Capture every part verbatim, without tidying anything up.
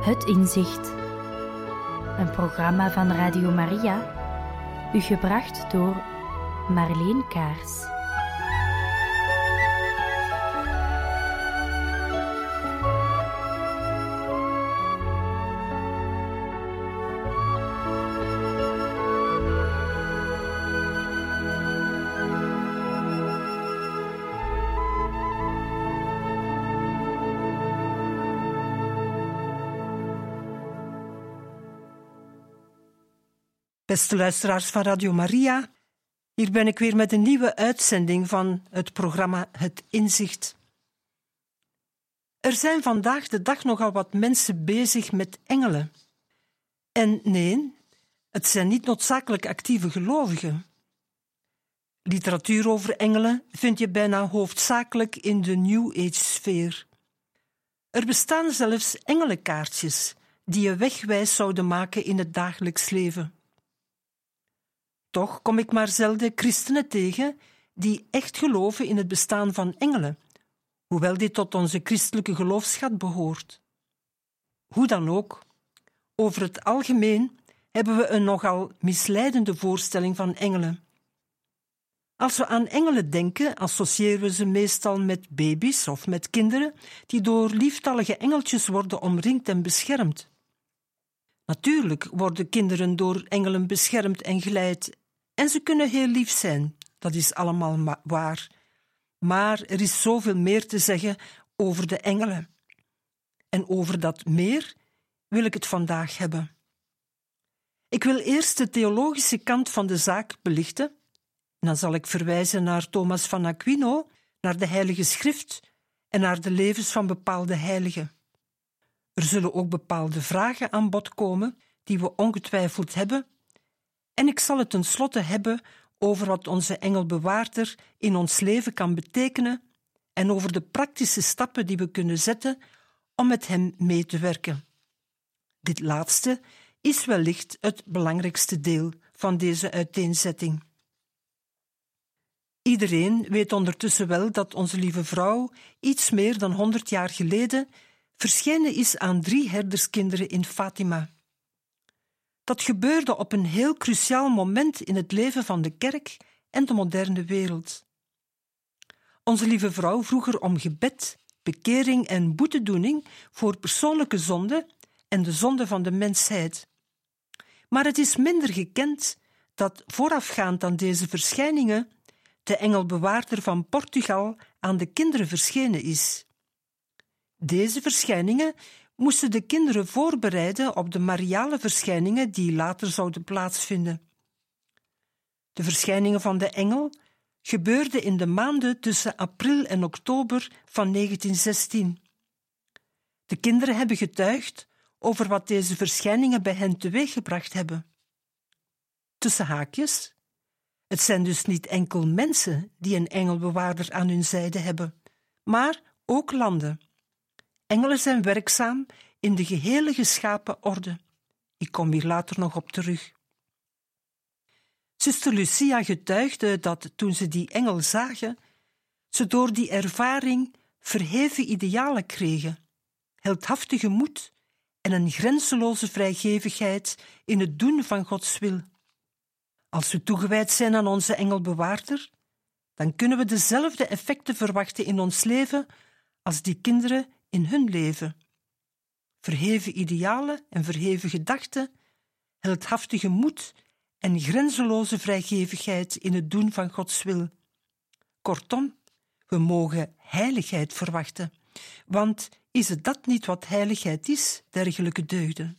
Het Inzicht. Een programma van Radio Maria, u gebracht door Marleen Kaars. Beste luisteraars van Radio Maria, hier ben ik weer met een nieuwe uitzending van het programma Het Inzicht. Er zijn vandaag de dag nogal wat mensen bezig met engelen. En nee, het zijn niet noodzakelijk actieve gelovigen. Literatuur over engelen vind je bijna hoofdzakelijk in de New Age-sfeer. Er bestaan zelfs engelenkaartjes die je wegwijs zouden maken in het dagelijks leven. Toch kom ik maar zelden christenen tegen die echt geloven in het bestaan van engelen, hoewel dit tot onze christelijke geloofsschat behoort. Hoe dan ook, over het algemeen hebben we een nogal misleidende voorstelling van engelen. Als we aan engelen denken, associëren we ze meestal met baby's of met kinderen die door lieftallige engeltjes worden omringd en beschermd. Natuurlijk worden kinderen door engelen beschermd en geleid en ze kunnen heel lief zijn, dat is allemaal ma- waar. Maar er is zoveel meer te zeggen over de engelen. En over dat meer wil ik het vandaag hebben. Ik wil eerst de theologische kant van de zaak belichten. En dan zal ik verwijzen naar Thomas van Aquino, naar de Heilige Schrift en naar de levens van bepaalde heiligen. Er zullen ook bepaalde vragen aan bod komen die we ongetwijfeld hebben. En ik zal het tenslotte hebben over wat onze engelbewaarder in ons leven kan betekenen en over de praktische stappen die we kunnen zetten om met hem mee te werken. Dit laatste is wellicht het belangrijkste deel van deze uiteenzetting. Iedereen weet ondertussen wel dat onze lieve vrouw iets meer dan honderd jaar geleden verschenen is aan drie herderskinderen in Fatima. Dat gebeurde op een heel cruciaal moment in het leven van de kerk en de moderne wereld. Onze lieve vrouw vroeg er om gebed, bekering en boetedoening voor persoonlijke zonde en de zonde van de mensheid. Maar het is minder gekend dat voorafgaand aan deze verschijningen de engelbewaarder van Portugal aan de kinderen verschenen is. Deze verschijningen moesten de kinderen voorbereiden op de mariale verschijningen die later zouden plaatsvinden. De verschijningen van de engel gebeurden in de maanden tussen april en oktober van negentien zestien. De kinderen hebben getuigd over wat deze verschijningen bij hen teweeggebracht hebben. Tussen haakjes, het zijn dus niet enkel mensen die een engelbewaarder aan hun zijde hebben, maar ook landen. Engelen zijn werkzaam in de gehele geschapen orde. Ik kom hier later nog op terug. Zuster Lucia getuigde dat toen ze die engel zagen, ze door die ervaring verheven idealen kregen, heldhaftige moed en een grenzeloze vrijgevigheid in het doen van Gods wil. Als we toegewijd zijn aan onze engelbewaarder, dan kunnen we dezelfde effecten verwachten in ons leven als die kinderen in hun leven. Verheven idealen en verheven gedachten, heldhaftige moed en grenzeloze vrijgevigheid in het doen van Gods wil. Kortom, we mogen heiligheid verwachten, want is het dat niet wat heiligheid is, dergelijke deugden?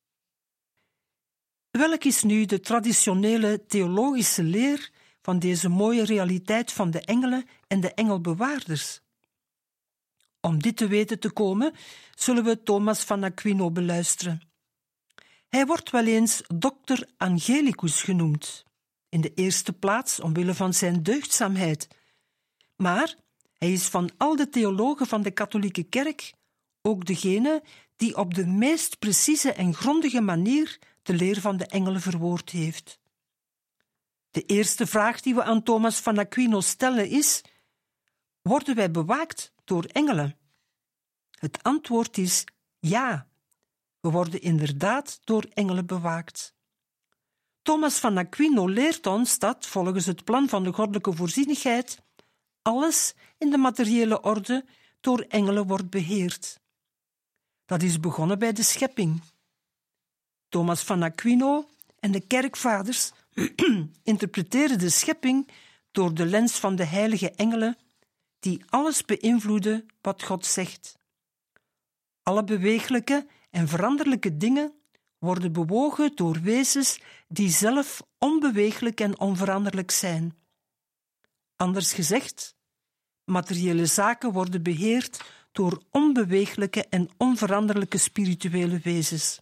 Welk is nu de traditionele theologische leer van deze mooie realiteit van de engelen en de engelbewaarders? Om dit te weten te komen, zullen we Thomas van Aquino beluisteren. Hij wordt wel eens dokter Angelicus genoemd, in de eerste plaats omwille van zijn deugdzaamheid. Maar hij is van al de theologen van de katholieke kerk ook degene die op de meest precieze en grondige manier de leer van de engelen verwoord heeft. De eerste vraag die we aan Thomas van Aquino stellen is: worden wij bewaakt door engelen? Het antwoord is ja. We worden inderdaad door engelen bewaakt. Thomas van Aquino leert ons dat, volgens het plan van de goddelijke voorzienigheid, alles in de materiële orde door engelen wordt beheerd. Dat is begonnen bij de schepping. Thomas van Aquino en de kerkvaders interpreteren de schepping door de lens van de heilige engelen, die alles beïnvloeden wat God zegt. Alle bewegelijke en veranderlijke dingen worden bewogen door wezens die zelf onbeweeglijk en onveranderlijk zijn. Anders gezegd, materiële zaken worden beheerd door onbeweeglijke en onveranderlijke spirituele wezens.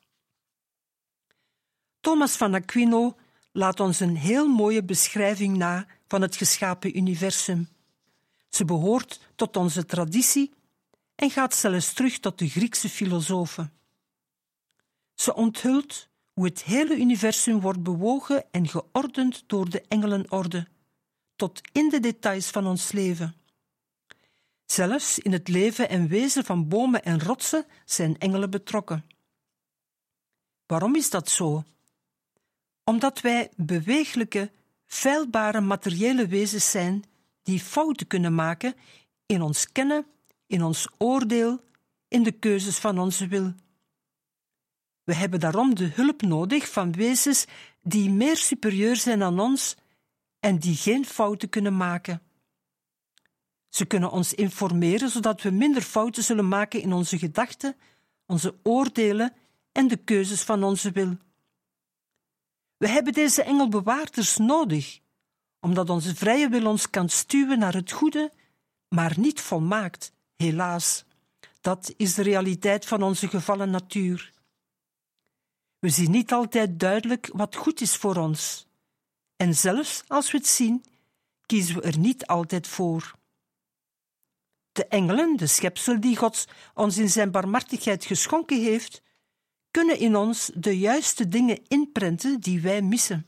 Thomas van Aquino laat ons een heel mooie beschrijving na van het geschapen universum. Ze behoort tot onze traditie en gaat zelfs terug tot de Griekse filosofen. Ze onthult hoe het hele universum wordt bewogen en geordend door de engelenorde, tot in de details van ons leven. Zelfs in het leven en wezen van bomen en rotsen zijn engelen betrokken. Waarom is dat zo? Omdat wij beweeglijke, feilbare materiële wezens zijn die fouten kunnen maken in ons kennen, in ons oordeel, in de keuzes van onze wil. We hebben daarom de hulp nodig van wezens die meer superieur zijn dan ons en die geen fouten kunnen maken. Ze kunnen ons informeren zodat we minder fouten zullen maken in onze gedachten, onze oordelen en de keuzes van onze wil. We hebben deze engelbewaarders nodig, omdat onze vrije wil ons kan stuwen naar het goede, maar niet volmaakt, helaas. Dat is de realiteit van onze gevallen natuur. We zien niet altijd duidelijk wat goed is voor ons. En zelfs als we het zien, kiezen we er niet altijd voor. De engelen, de schepsel die God ons in zijn barmhartigheid geschonken heeft, kunnen in ons de juiste dingen inprenten die wij missen.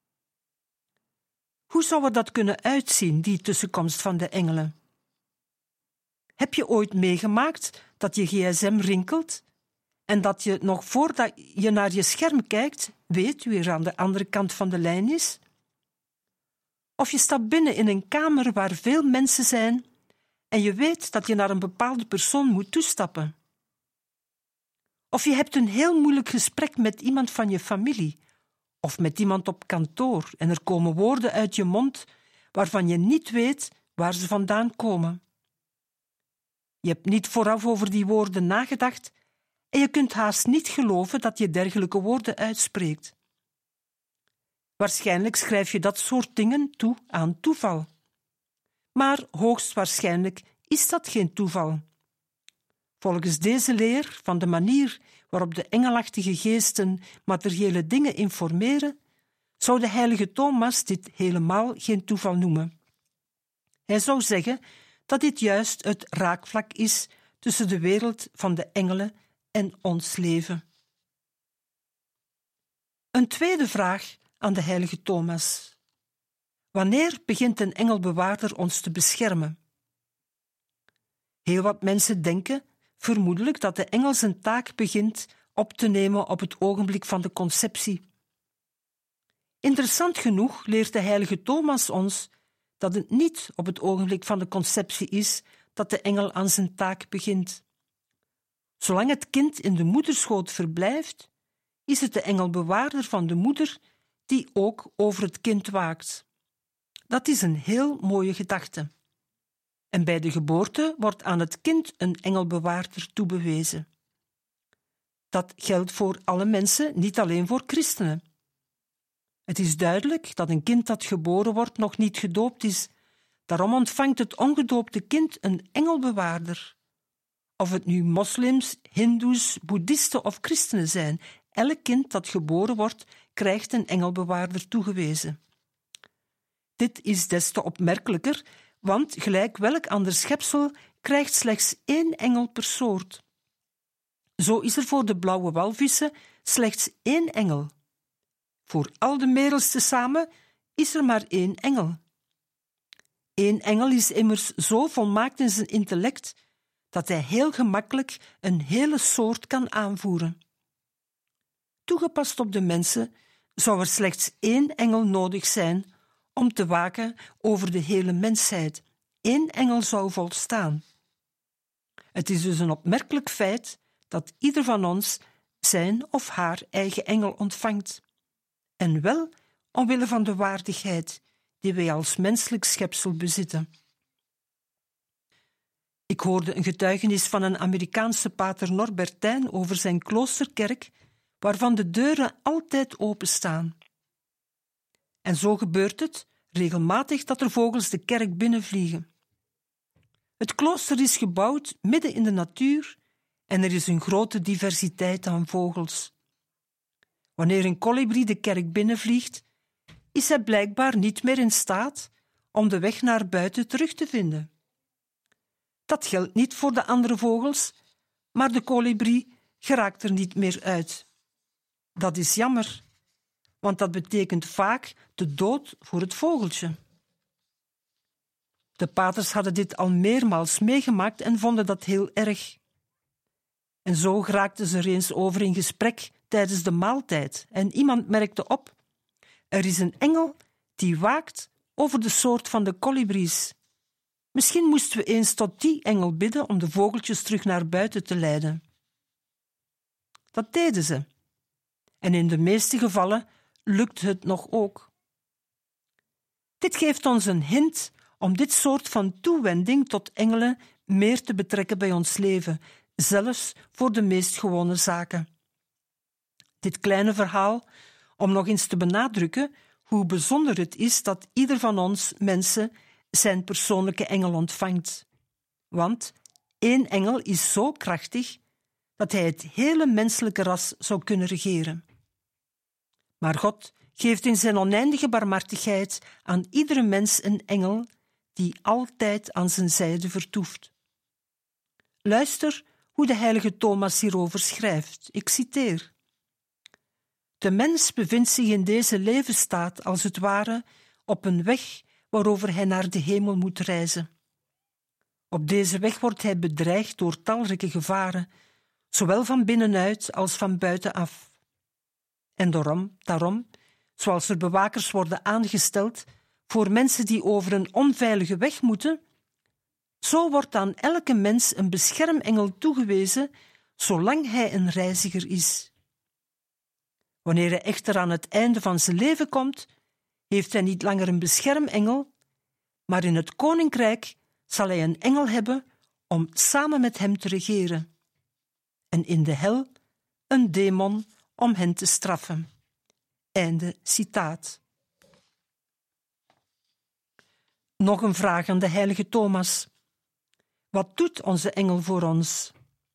Hoe zou er dat kunnen uitzien, die tussenkomst van de engelen? Heb je ooit meegemaakt dat je gsm rinkelt en dat je nog voordat je naar je scherm kijkt, weet wie er aan de andere kant van de lijn is? Of je stapt binnen in een kamer waar veel mensen zijn en je weet dat je naar een bepaalde persoon moet toestappen. Of je hebt een heel moeilijk gesprek met iemand van je familie of met iemand op kantoor en er komen woorden uit je mond waarvan je niet weet waar ze vandaan komen. Je hebt niet vooraf over die woorden nagedacht en je kunt haast niet geloven dat je dergelijke woorden uitspreekt. Waarschijnlijk schrijf je dat soort dingen toe aan toeval. Maar hoogstwaarschijnlijk is dat geen toeval. Volgens deze leer van de manier waarop de engelachtige geesten materiële dingen informeren, zou de heilige Thomas dit helemaal geen toeval noemen. Hij zou zeggen dat dit juist het raakvlak is tussen de wereld van de engelen en ons leven. Een tweede vraag aan de heilige Thomas. Wanneer begint een engelbewaarder ons te beschermen? Heel wat mensen denken vermoedelijk dat de engel zijn taak begint op te nemen op het ogenblik van de conceptie. Interessant genoeg leert de heilige Thomas ons dat het niet op het ogenblik van de conceptie is dat de engel aan zijn taak begint. Zolang het kind in de moederschoot verblijft, is het de engelbewaarder van de moeder die ook over het kind waakt. Dat is een heel mooie gedachte. En bij de geboorte wordt aan het kind een engelbewaarder toebewezen. Dat geldt voor alle mensen, niet alleen voor christenen. Het is duidelijk dat een kind dat geboren wordt nog niet gedoopt is. Daarom ontvangt het ongedoopte kind een engelbewaarder. Of het nu moslims, hindoes, boeddhisten of christenen zijn, elk kind dat geboren wordt, krijgt een engelbewaarder toegewezen. Dit is des te opmerkelijker, want gelijk welk ander schepsel krijgt slechts één engel per soort. Zo is er voor de blauwe walvissen slechts één engel. Voor al de merels tezamen is er maar één engel. Eén engel is immers zo volmaakt in zijn intellect dat hij heel gemakkelijk een hele soort kan aanvoeren. toegepast op de mensen, zou er slechts één engel nodig zijn om te waken over de hele mensheid. Eén engel zou volstaan. Het is dus een opmerkelijk feit dat ieder van ons zijn of haar eigen engel ontvangt. En wel omwille van de waardigheid die wij als menselijk schepsel bezitten. Ik hoorde een getuigenis van een Amerikaanse pater Norbertijn over zijn kloosterkerk, waarvan de deuren altijd openstaan. En zo gebeurt het regelmatig dat er vogels de kerk binnenvliegen. Het klooster is gebouwd midden in de natuur en er is een grote diversiteit aan vogels. Wanneer een kolibrie de kerk binnenvliegt, is hij blijkbaar niet meer in staat om de weg naar buiten terug te vinden. Dat geldt niet voor de andere vogels, maar de kolibrie geraakt er niet meer uit. Dat is jammer, want dat betekent vaak de dood voor het vogeltje. De paters hadden dit al meermaals meegemaakt en vonden dat heel erg. En zo geraakten ze er eens over in gesprek tijdens de maaltijd en iemand merkte op: er is een engel die waakt over de soort van de kolibries. Misschien moesten we eens tot die engel bidden om de vogeltjes terug naar buiten te leiden. Dat deden ze. En in de meeste gevallen lukte het nog ook. Dit geeft ons een hint om dit soort van toewending tot engelen meer te betrekken bij ons leven, zelfs voor de meest gewone zaken. Dit kleine verhaal om nog eens te benadrukken hoe bijzonder het is dat ieder van ons mensen zijn persoonlijke engel ontvangt. Want één engel is zo krachtig dat hij het hele menselijke ras zou kunnen regeren. Maar God geeft in zijn oneindige barmhartigheid aan iedere mens een engel die altijd aan zijn zijde vertoeft. Luister hoe de heilige Thomas hierover schrijft. Ik citeer: de mens bevindt zich in deze levensstaat als het ware op een weg waarover hij naar de hemel moet reizen. Op deze weg wordt hij bedreigd door talrijke gevaren, zowel van binnenuit als van buitenaf. En daarom, daarom, zoals er bewakers worden aangesteld voor mensen die over een onveilige weg moeten, zo wordt aan elke mens een beschermengel toegewezen, zolang hij een reiziger is. Wanneer hij echter aan het einde van zijn leven komt, heeft hij niet langer een beschermengel, maar in het koninkrijk zal hij een engel hebben om samen met hem te regeren. En in de hel een demon om hen te straffen. Einde citaat. Nog een vraag aan de heilige Thomas. Wat doet onze engel voor ons?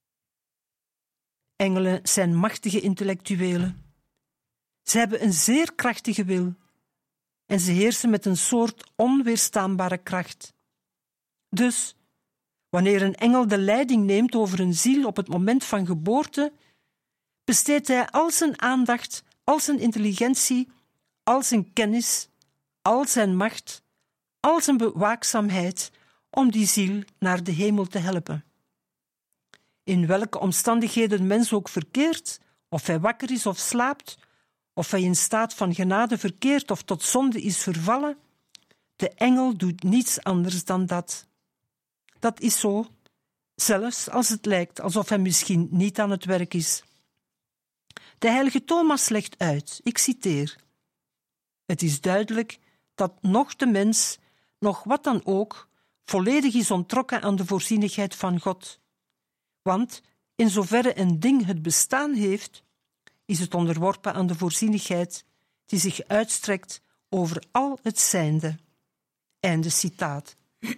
Engelen zijn machtige intellectuelen. Ze hebben een zeer krachtige wil en ze heersen met een soort onweerstaanbare kracht. Dus, wanneer een engel de leiding neemt over een ziel op het moment van geboorte, besteedt hij al zijn aandacht, al zijn intelligentie, al zijn kennis, al zijn macht, al zijn bewaakzaamheid om die ziel naar de hemel te helpen. In welke omstandigheden de mens ook verkeert, of hij wakker is of slaapt, of hij in staat van genade verkeert of tot zonde is vervallen, de engel doet niets anders dan dat. Dat is zo, zelfs als het lijkt alsof hij misschien niet aan het werk is. De heilige Thomas legt uit, ik citeer: het is duidelijk dat nog de mens, nog wat dan ook, volledig is onttrokken aan de voorzienigheid van God. Want in zoverre een ding het bestaan heeft, is het onderworpen aan de voorzienigheid die zich uitstrekt over al het zijnde. Einde citaat.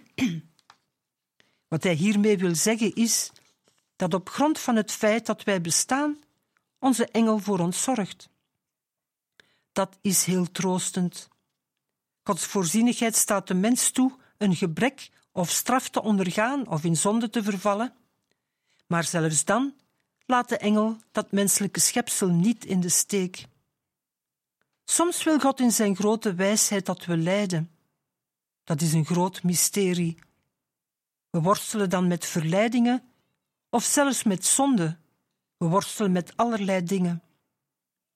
Wat hij hiermee wil zeggen is dat op grond van het feit dat wij bestaan, onze engel voor ons zorgt. Dat is heel troostend. Gods voorzienigheid staat de mens toe een gebrek of straf te ondergaan of in zonde te vervallen, maar zelfs dan laat de engel dat menselijke schepsel niet in de steek. Soms wil God in zijn grote wijsheid dat we lijden. Dat is een groot mysterie. We worstelen dan met verleidingen of zelfs met zonde. We worstelen met allerlei dingen.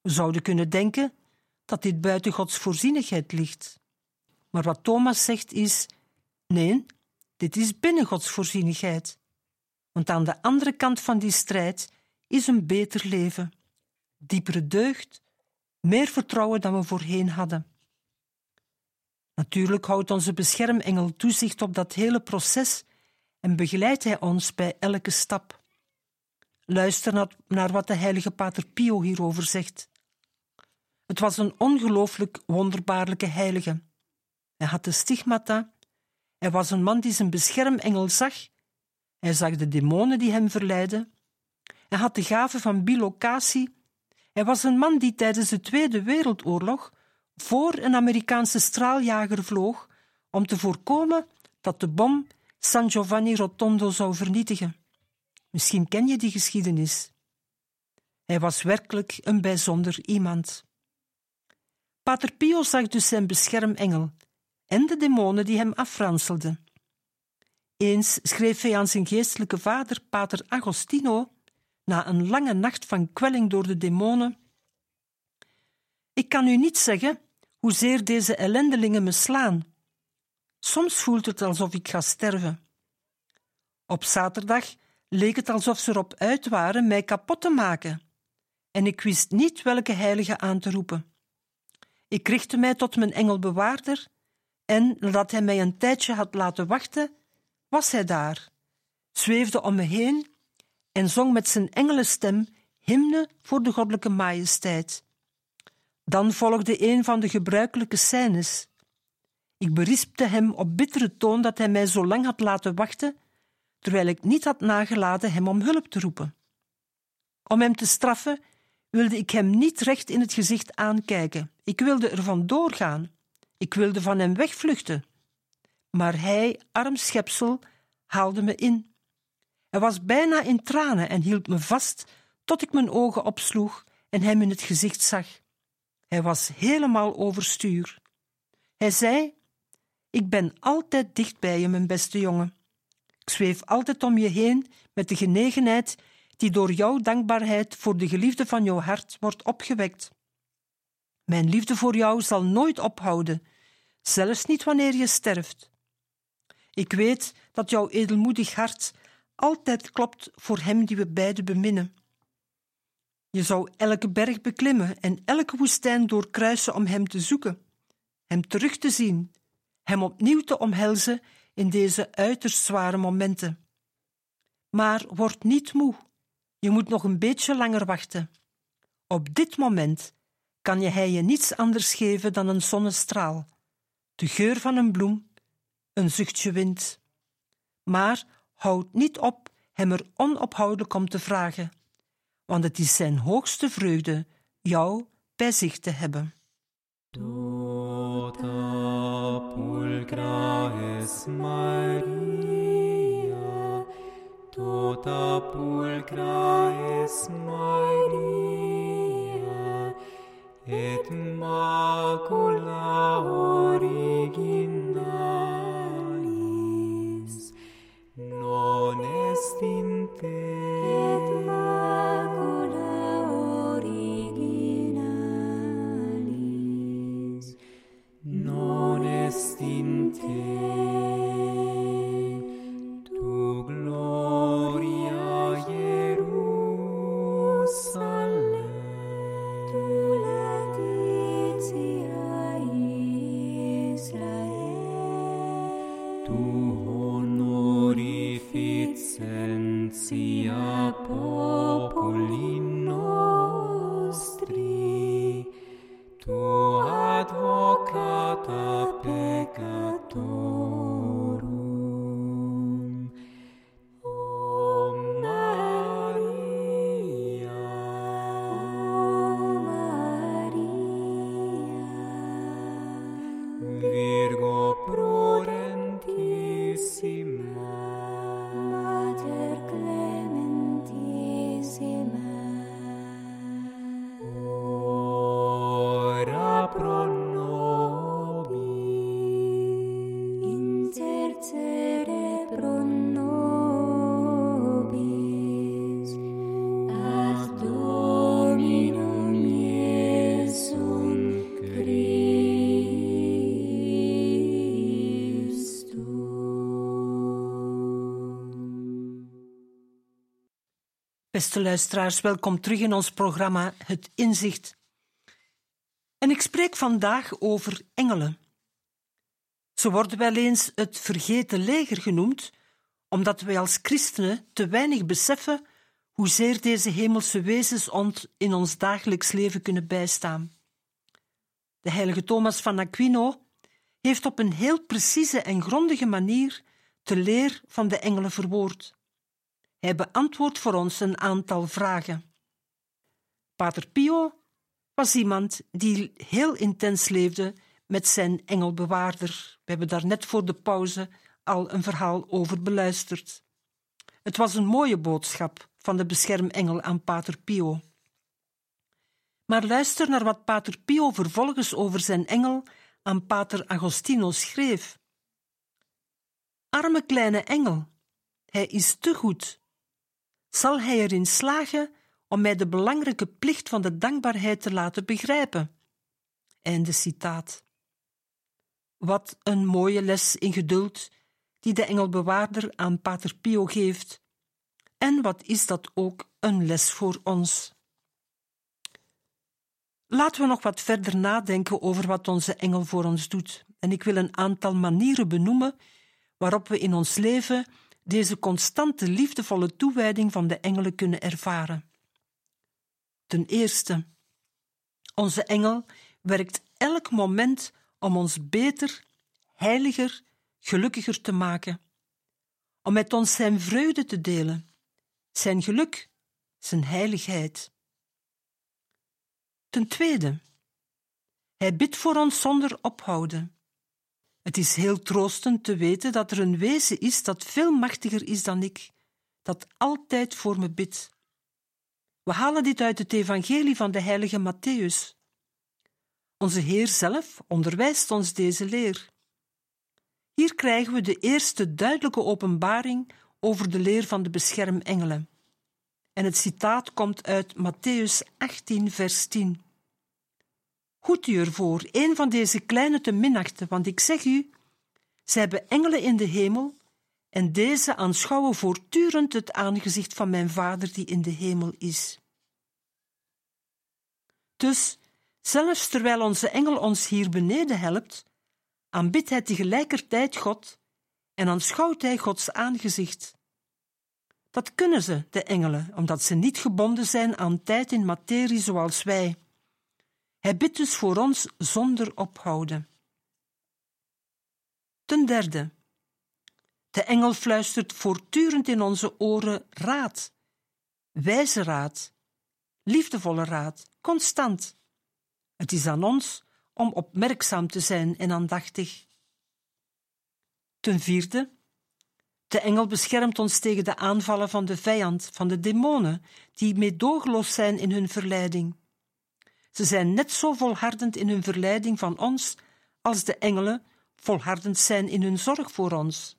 We zouden kunnen denken dat dit buiten Gods voorzienigheid ligt. Maar wat Thomas zegt is, nee, dit is binnen Gods voorzienigheid. Want aan de andere kant van die strijd is een beter leven, diepere deugd, meer vertrouwen dan we voorheen hadden. Natuurlijk houdt onze beschermengel toezicht op dat hele proces en begeleidt hij ons bij elke stap. Luister naar wat de heilige Pater Pio hierover zegt. Het was een ongelooflijk wonderbaarlijke heilige. Hij had de stigmata. Hij was een man die zijn beschermengel zag. Hij zag de demonen die hem verleidden. Hij had de gave van bilocatie. Hij was een man die tijdens de Tweede Wereldoorlog voor een Amerikaanse straaljager vloog om te voorkomen dat de bom San Giovanni Rotondo zou vernietigen. Misschien ken je die geschiedenis. Hij was werkelijk een bijzonder iemand. Pater Pio zag dus zijn beschermengel en de demonen die hem afranselden. Eens schreef hij aan zijn geestelijke vader, Pater Agostino, na een lange nacht van kwelling door de demonen: ik kan u niet zeggen hoezeer deze ellendelingen me slaan. Soms voelt het alsof ik ga sterven. Op zaterdag leek het alsof ze erop uit waren mij kapot te maken, en ik wist niet welke heilige aan te roepen. Ik richtte mij tot mijn engelbewaarder, en nadat hij mij een tijdje had laten wachten, was hij daar, zweefde om me heen en zong met zijn engelenstem hymne voor de goddelijke majesteit. Dan volgde een van de gebruikelijke scènes. Ik berispte hem op bittere toon dat hij mij zo lang had laten wachten, terwijl ik niet had nagelaten hem om hulp te roepen. Om hem te straffen wilde ik hem niet recht in het gezicht aankijken. Ik wilde er vandoor gaan. Ik wilde van hem wegvluchten. Maar hij, arm schepsel, haalde me in. Hij was bijna in tranen en hield me vast tot ik mijn ogen opsloeg en hem in het gezicht zag. Hij was helemaal overstuur. Hij zei: ik ben altijd dicht bij je, mijn beste jongen. Ik zweef altijd om je heen met de genegenheid die door jouw dankbaarheid voor de geliefde van jouw hart wordt opgewekt. Mijn liefde voor jou zal nooit ophouden, zelfs niet wanneer je sterft. Ik weet dat jouw edelmoedig hart altijd klopt voor hem die we beiden beminnen. Je zou elke berg beklimmen en elke woestijn doorkruisen om hem te zoeken, hem terug te zien, hem opnieuw te omhelzen in deze uiterst zware momenten. Maar word niet moe. Je moet nog een beetje langer wachten. Op dit moment kan je hij je niets anders geven dan een zonnestraal, de geur van een bloem, een zuchtje wind. Maar houd niet op hem er onophoudelijk om te vragen, want het is zijn hoogste vreugde jou bij zich te hebben. Tota pulcra es Maria, tota pulcra es Maria, et macula originalis, non est in te. Et macula originalis, non est in te. Tu gloria Jerusalem, tu laetitia Israel, tu honorificentia populi nostri, tu advocata peccatorum. O Maria, O Maria, Virgo prudentissima, Mater clementissima, ora pro nobis, intercede pro nobis, ad Dominum Beste luisteraars, welkom terug in ons programma Het Inzicht. En ik spreek vandaag over engelen. Ze worden wel eens het vergeten leger genoemd, omdat wij als christenen te weinig beseffen hoezeer deze hemelse wezens ons in ons dagelijks leven kunnen bijstaan. De heilige Thomas van Aquino heeft op een heel precieze en grondige manier de leer van de engelen verwoord. Hij beantwoordt voor ons een aantal vragen. Pater Pio was iemand die heel intens leefde met zijn engelbewaarder. We hebben daar net voor de pauze al een verhaal over beluisterd. Het was een mooie boodschap van de beschermengel aan Pater Pio. Maar luister naar wat Pater Pio vervolgens over zijn engel aan Pater Agostino schreef. Arme kleine engel, hij is te goed. Zal hij erin slagen om mij de belangrijke plicht van de dankbaarheid te laten begrijpen? Einde citaat. Wat een mooie les in geduld die de engelbewaarder aan Pater Pio geeft. En wat is dat ook een les voor ons? Laten we nog wat verder nadenken over wat onze engel voor ons doet. En ik wil een aantal manieren benoemen waarop we in ons leven deze constante liefdevolle toewijding van de engelen kunnen ervaren. Ten eerste, onze engel werkt elk moment om ons beter, heiliger, gelukkiger te maken. Om met ons zijn vreugde te delen, zijn geluk, zijn heiligheid. Ten tweede, hij bidt voor ons zonder ophouden. Het is heel troostend te weten dat er een wezen is dat veel machtiger is dan ik, dat altijd voor me bidt. We halen dit uit het evangelie van de heilige Mattheüs. Onze Heer zelf onderwijst ons deze leer. Hier krijgen we de eerste duidelijke openbaring over de leer van de beschermengelen. En het citaat komt uit Mattheüs achttien, vers tien. Hoed u ervoor een van deze kleine te minachten, want ik zeg u, zij hebben engelen in de hemel en deze aanschouwen voortdurend het aangezicht van mijn Vader die in de hemel is. Dus, zelfs terwijl onze engel ons hier beneden helpt, aanbidt hij tegelijkertijd God en aanschouwt hij Gods aangezicht. Dat kunnen ze, de engelen, omdat ze niet gebonden zijn aan tijd en materie zoals wij. Hij bidt dus voor ons zonder ophouden. Ten derde, de engel fluistert voortdurend in onze oren raad, wijze raad, liefdevolle raad, constant. Het is aan ons om opmerkzaam te zijn en aandachtig. Ten vierde, de engel beschermt ons tegen de aanvallen van de vijand, van de demonen, die meedogenloos zijn in hun verleiding. Ze zijn net zo volhardend in hun verleiding van ons als de engelen volhardend zijn in hun zorg voor ons.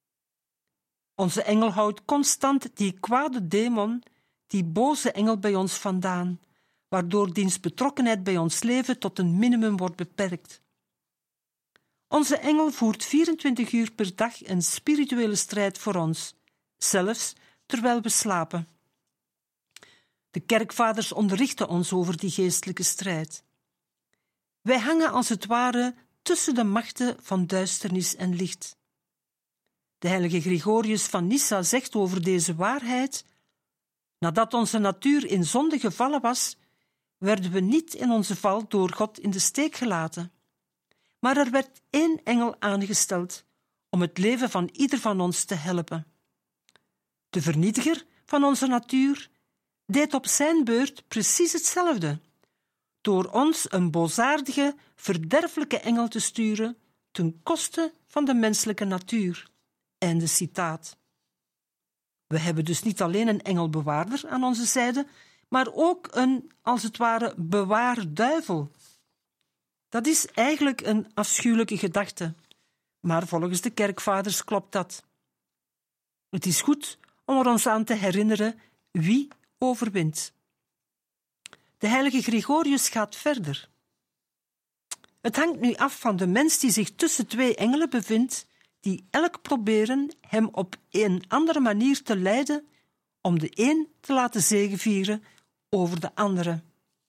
Onze engel houdt constant die kwade demon, die boze engel bij ons vandaan, waardoor diens betrokkenheid bij ons leven tot een minimum wordt beperkt. Onze engel voert vierentwintig uur per dag een spirituele strijd voor ons, zelfs terwijl we slapen. De kerkvaders onderrichten ons over die geestelijke strijd. Wij hangen als het ware tussen de machten van duisternis en licht. De heilige Gregorius van Nyssa zegt over deze waarheid: nadat onze natuur in zonde gevallen was, werden we niet in onze val door God in de steek gelaten. Maar er werd één engel aangesteld om het leven van ieder van ons te helpen. De vernietiger van onze natuur deed op zijn beurt precies hetzelfde, door ons een boosaardige, verderfelijke engel te sturen ten koste van de menselijke natuur. Einde citaat. We hebben dus niet alleen een engelbewaarder aan onze zijde, maar ook een, als het ware, bewaarduivel. Dat is eigenlijk een afschuwelijke gedachte, maar volgens de kerkvaders klopt dat. Het is goed om er ons aan te herinneren wie overwint. De heilige Gregorius gaat verder. Het hangt nu af van de mens die zich tussen twee engelen bevindt, die elk proberen hem op een andere manier te leiden om de een te laten zegevieren over de andere.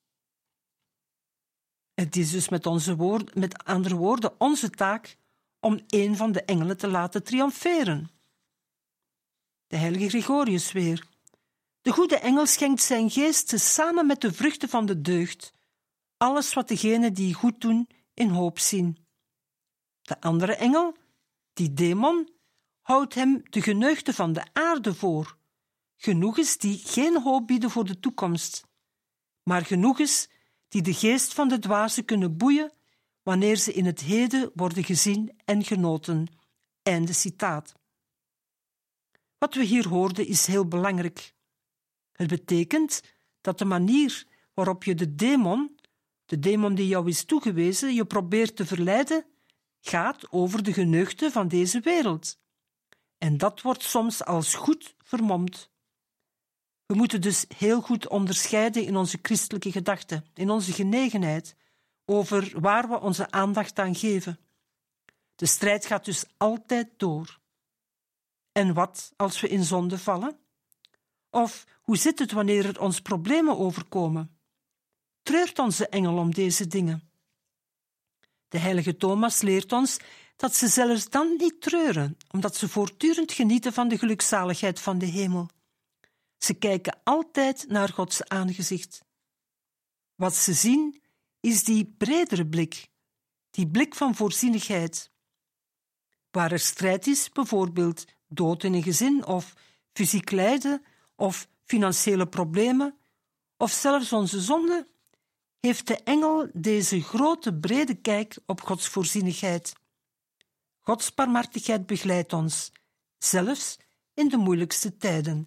Het is dus met, onze woord, met andere woorden onze taak om een van de engelen te laten triomferen. De heilige Gregorius weer. De goede engel schenkt zijn geest samen met de vruchten van de deugd, alles wat degenen die goed doen in hoop zien. De andere engel, die demon, houdt hem de geneugten van de aarde voor, genoegens die geen hoop bieden voor de toekomst, maar genoegens die de geest van de dwazen kunnen boeien wanneer ze in het heden worden gezien en genoten. Einde citaat. Wat we hier hoorden is heel belangrijk. Het betekent dat de manier waarop je de demon, de demon die jou is toegewezen, je probeert te verleiden, gaat over de geneugten van deze wereld. En dat wordt soms als goed vermomd. We moeten dus heel goed onderscheiden in onze christelijke gedachten, in onze genegenheid, over waar we onze aandacht aan geven. De strijd gaat dus altijd door. En wat als we in zonde vallen? Of hoe zit het wanneer er ons problemen overkomen? Treurt onze engel om deze dingen? De heilige Thomas leert ons dat ze zelfs dan niet treuren, omdat ze voortdurend genieten van de gelukzaligheid van de hemel. Ze kijken altijd naar Gods aangezicht. Wat ze zien is die bredere blik, die blik van voorzienigheid. Waar er strijd is, bijvoorbeeld dood in een gezin of fysiek lijden of financiële problemen of zelfs onze zonde, heeft de engel deze grote brede kijk op Gods voorzienigheid. Gods barmhartigheid begeleidt ons, zelfs in de moeilijkste tijden.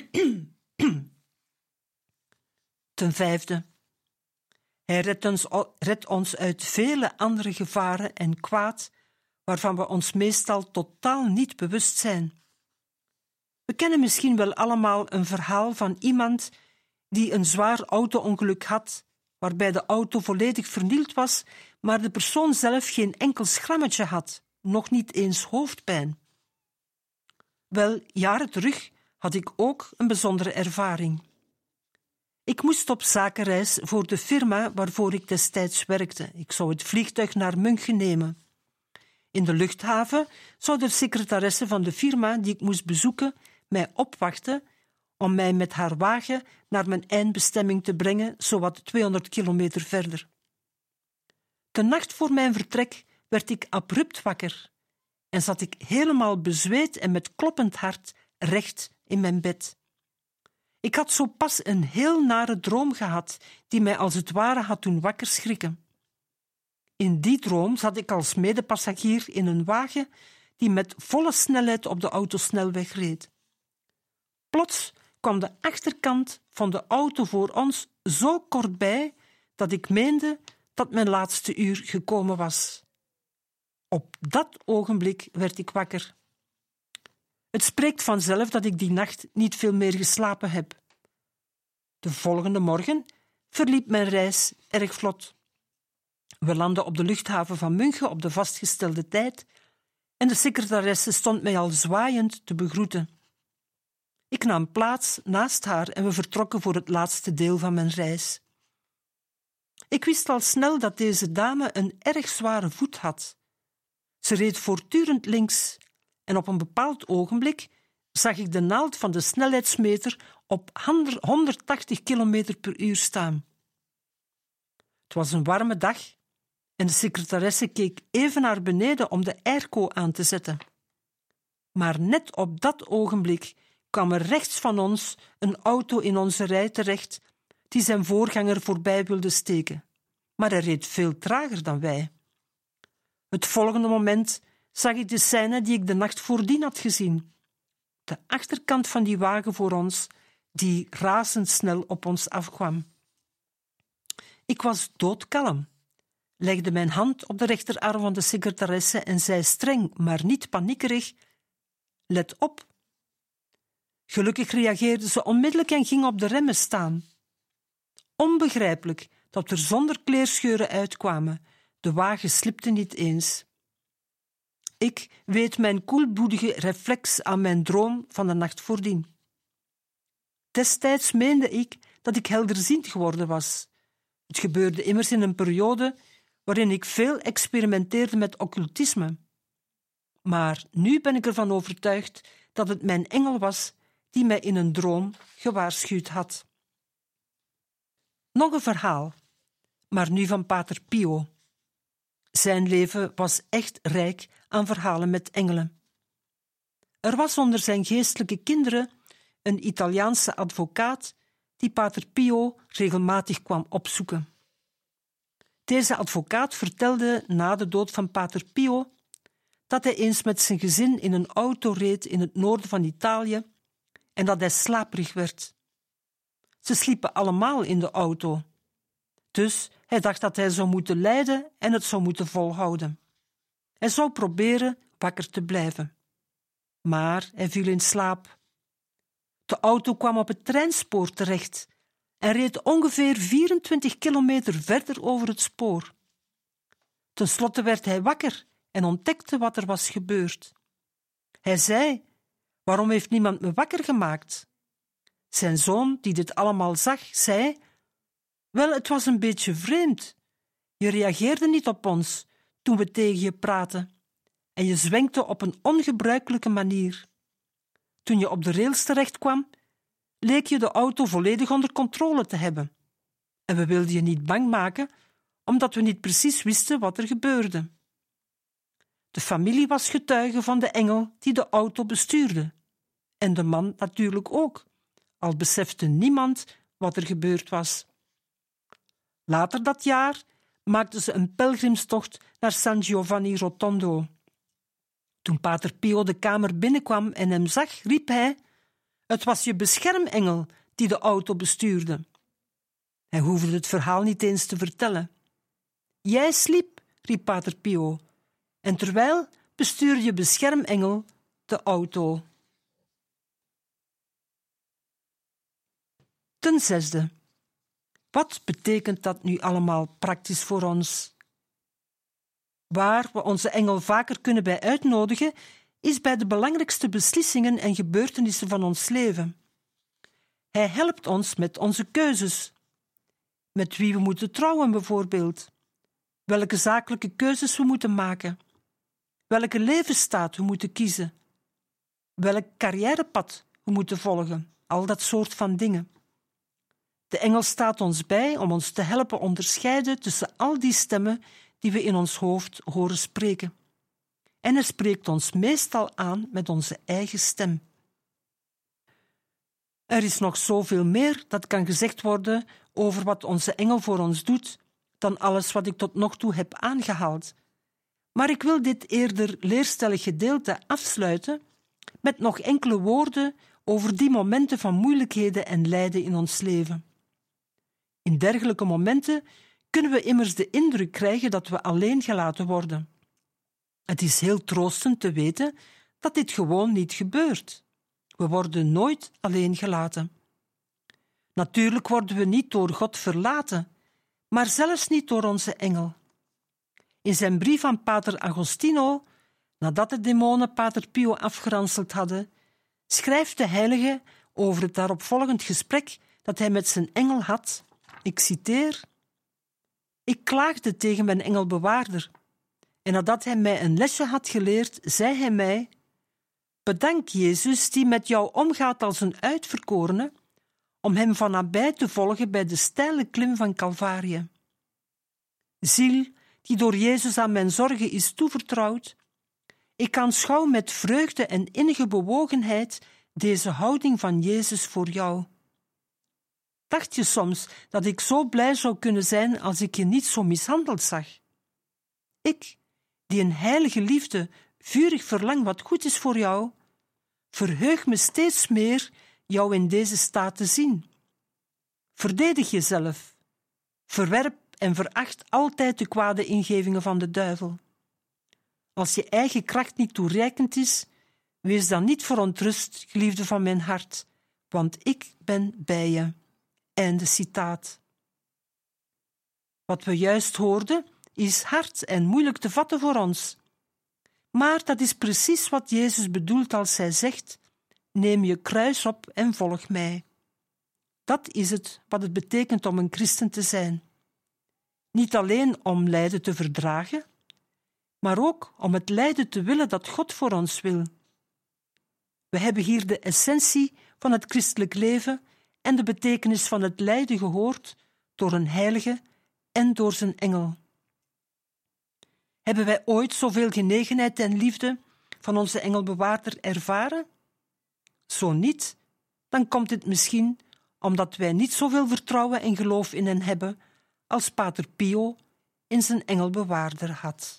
Ten vijfde. Hij redt ons, redt ons uit vele andere gevaren en kwaad, waarvan we ons meestal totaal niet bewust zijn. We kennen misschien wel allemaal een verhaal van iemand die een zwaar auto-ongeluk had, waarbij de auto volledig vernield was, maar de persoon zelf geen enkel schrammetje had, nog niet eens hoofdpijn. Wel, jaren terug had ik ook een bijzondere ervaring. Ik moest op zakenreis voor de firma waarvoor ik destijds werkte. Ik zou het vliegtuig naar München nemen. In de luchthaven zou de secretaresse van de firma die ik moest bezoeken mij opwachten om mij met haar wagen naar mijn eindbestemming te brengen, zowat tweehonderd kilometer verder. De nacht voor mijn vertrek werd ik abrupt wakker en zat ik helemaal bezweet en met kloppend hart recht in mijn bed. Ik had zo pas een heel nare droom gehad, die mij als het ware had doen wakker schrikken. In die droom zat ik als medepassagier in een wagen die met volle snelheid op de autosnelweg reed. Plots kwam de achterkant van de auto voor ons zo kort bij dat ik meende dat mijn laatste uur gekomen was. Op dat ogenblik werd ik wakker. Het spreekt vanzelf dat ik die nacht niet veel meer geslapen heb. De volgende morgen verliep mijn reis erg vlot. We landden op de luchthaven van München op de vastgestelde tijd en de secretaresse stond mij al zwaaiend te begroeten. Ik nam plaats naast haar en we vertrokken voor het laatste deel van mijn reis. Ik wist al snel dat deze dame een erg zware voet had. Ze reed voortdurend links en op een bepaald ogenblik zag ik de naald van de snelheidsmeter op honderdtachtig kilometer per uur staan. Het was een warme dag en de secretaresse keek even naar beneden om de airco aan te zetten. Maar net op dat ogenblik kwam er rechts van ons een auto in onze rij terecht die zijn voorganger voorbij wilde steken. Maar hij reed veel trager dan wij. Het volgende moment zag ik de scène die ik de nacht voordien had gezien. De achterkant van die wagen voor ons, die razendsnel op ons afkwam. Ik was doodkalm, legde mijn hand op de rechterarm van de secretaresse en zei streng, maar niet paniekerig: let op. Gelukkig reageerde ze onmiddellijk en ging op de remmen staan. Onbegrijpelijk dat er zonder kleerscheuren uitkwamen. De wagen slipte niet eens. Ik weet mijn koelbloedige reflex aan mijn droom van de nacht voordien. Destijds meende ik dat ik helderziend geworden was. Het gebeurde immers in een periode waarin ik veel experimenteerde met occultisme. Maar nu ben ik ervan overtuigd dat het mijn engel was die mij in een droom gewaarschuwd had. Nog een verhaal, maar nu van Pater Pio. Zijn leven was echt rijk aan verhalen met engelen. Er was onder zijn geestelijke kinderen een Italiaanse advocaat die Pater Pio regelmatig kwam opzoeken. Deze advocaat vertelde na de dood van Pater Pio dat hij eens met zijn gezin in een auto reed in het noorden van Italië en dat hij slaperig werd. Ze sliepen allemaal in de auto. Dus hij dacht dat hij zou moeten lijden en het zou moeten volhouden. Hij zou proberen wakker te blijven. Maar hij viel in slaap. De auto kwam op het treinspoor terecht en reed ongeveer vierentwintig kilometer verder over het spoor. Ten slotte werd hij wakker en ontdekte wat er was gebeurd. Hij zei: "Waarom heeft niemand me wakker gemaakt?" Zijn zoon, die dit allemaal zag, zei: "Wel, het was een beetje vreemd. Je reageerde niet op ons toen we tegen je praten en je zwenkte op een ongebruikelijke manier. Toen je op de rails terecht kwam, leek je de auto volledig onder controle te hebben. En we wilden je niet bang maken, omdat we niet precies wisten wat er gebeurde." De familie was getuige van de engel die de auto bestuurde. En de man natuurlijk ook, al besefte niemand wat er gebeurd was. Later dat jaar maakten ze een pelgrimstocht naar San Giovanni Rotondo. Toen Pater Pio de kamer binnenkwam en hem zag, riep hij: "Het was je beschermengel die de auto bestuurde." Hij hoefde het verhaal niet eens te vertellen. "Jij sliep," riep Pater Pio, "en terwijl bestuurde je beschermengel de auto." Ten zesde. Wat betekent dat nu allemaal praktisch voor ons? Waar we onze engel vaker kunnen bij uitnodigen, is bij de belangrijkste beslissingen en gebeurtenissen van ons leven. Hij helpt ons met onze keuzes. Met wie we moeten trouwen bijvoorbeeld. Welke zakelijke keuzes we moeten maken. Welke levensstaat we moeten kiezen. Welk carrièrepad we moeten volgen. Al dat soort van dingen. De engel staat ons bij om ons te helpen onderscheiden tussen al die stemmen die we in ons hoofd horen spreken. En hij spreekt ons meestal aan met onze eigen stem. Er is nog zoveel meer dat kan gezegd worden over wat onze engel voor ons doet dan alles wat ik tot nog toe heb aangehaald. Maar ik wil dit eerder leerstellig gedeelte afsluiten met nog enkele woorden over die momenten van moeilijkheden en lijden in ons leven. In dergelijke momenten kunnen we immers de indruk krijgen dat we alleen gelaten worden. Het is heel troostend te weten dat dit gewoon niet gebeurt. We worden nooit alleen gelaten. Natuurlijk worden we niet door God verlaten, maar zelfs niet door onze engel. In zijn brief aan Pater Agostino, nadat de demonen Pater Pio afgeranseld hadden, schrijft de heilige over het daaropvolgend gesprek dat hij met zijn engel had. Ik citeer: "Ik klaagde tegen mijn engelbewaarder, en nadat hij mij een lesje had geleerd, zei hij mij: bedank Jezus die met jou omgaat als een uitverkorene, om hem van nabij te volgen bij de steile klim van Calvarië. Ziel die door Jezus aan mijn zorgen is toevertrouwd, ik aanschouw met vreugde en innige bewogenheid deze houding van Jezus voor jou. Dacht je soms dat ik zo blij zou kunnen zijn als ik je niet zo mishandeld zag? Ik, die een heilige liefde vurig verlang wat goed is voor jou, verheug me steeds meer jou in deze staat te zien. Verdedig jezelf. Verwerp en veracht altijd de kwade ingevingen van de duivel. Als je eigen kracht niet toereikend is, wees dan niet verontrust, geliefde van mijn hart, want ik ben bij je." Einde citaat. Wat we juist hoorden, is hard en moeilijk te vatten voor ons. Maar dat is precies wat Jezus bedoelt als hij zegt: neem je kruis op en volg mij. Dat is het wat het betekent om een christen te zijn. Niet alleen om lijden te verdragen, maar ook om het lijden te willen dat God voor ons wil. We hebben hier de essentie van het christelijk leven en de betekenis van het lijden gehoord door een heilige en door zijn engel. Hebben wij ooit zoveel genegenheid en liefde van onze engelbewaarder ervaren? Zo niet, dan komt dit misschien omdat wij niet zoveel vertrouwen en geloof in hen hebben als Pater Pio in zijn engelbewaarder had.